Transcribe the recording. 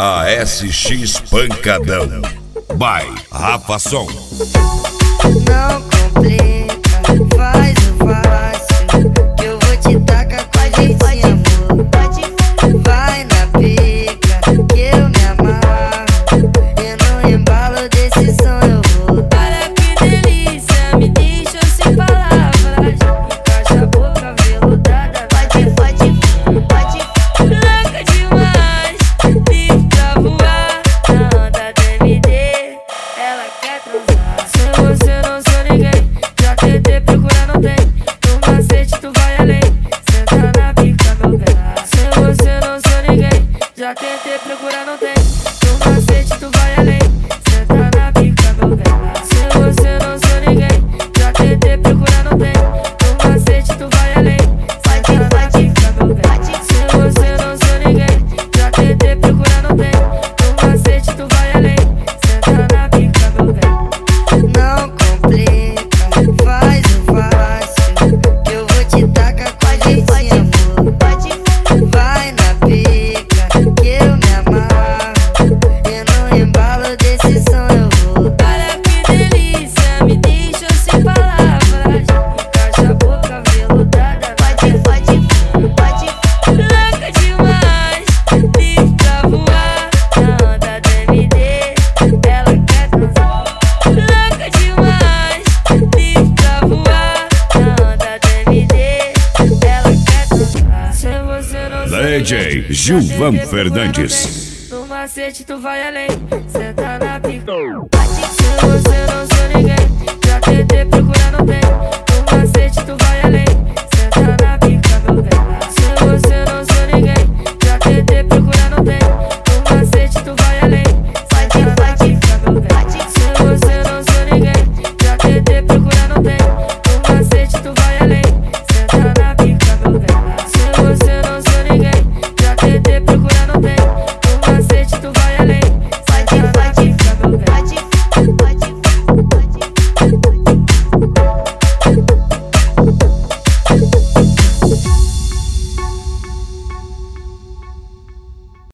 ASX Pancadão by Rafa Som. Não complica, faz o fácil, que eu vou te tacar com a gente, amor. Vai na pica, que eu me amarro, e no embalo desse som eu vou. Olha que delícia, me deixa sem palavras, encaixa a boca veludada. Pode. Louca demais, livre pra voar, na onda DMD, ela quer transar. Sem você não sou ninguém, já tentei procurar, não tem. No macete tu vai além, senta na pica meu bem. Sem você não sou ninguém, já tentei procurar, não tem. No macete tu vai além, senta na pica meu bem. Sem você não sou ninguém, já tentei procurar, não tem. No macete tu vai além, senta na pica meu bem. Sem você não sou ninguém, já tentei procurar, não tem. No macete tu vai além, senta na pica meu bem. Não complica, faz o fácil, que eu vou te tacar com a gente, amor. Vai na pica, que eu me amarro, e no embalo desse som eu vou. Olha que delícia, me deixa sem palavras, encaixa a boca veludada. Louca demais, livre pra voar, na onda DMD, ela quer transar. Louca demais, livre pra voar, na onda DMD, ela quer transar. Sem você não sou DJ ninguém, Gilvan já tentei Fernandes. no macete tu vai além, senta na pica. Se você não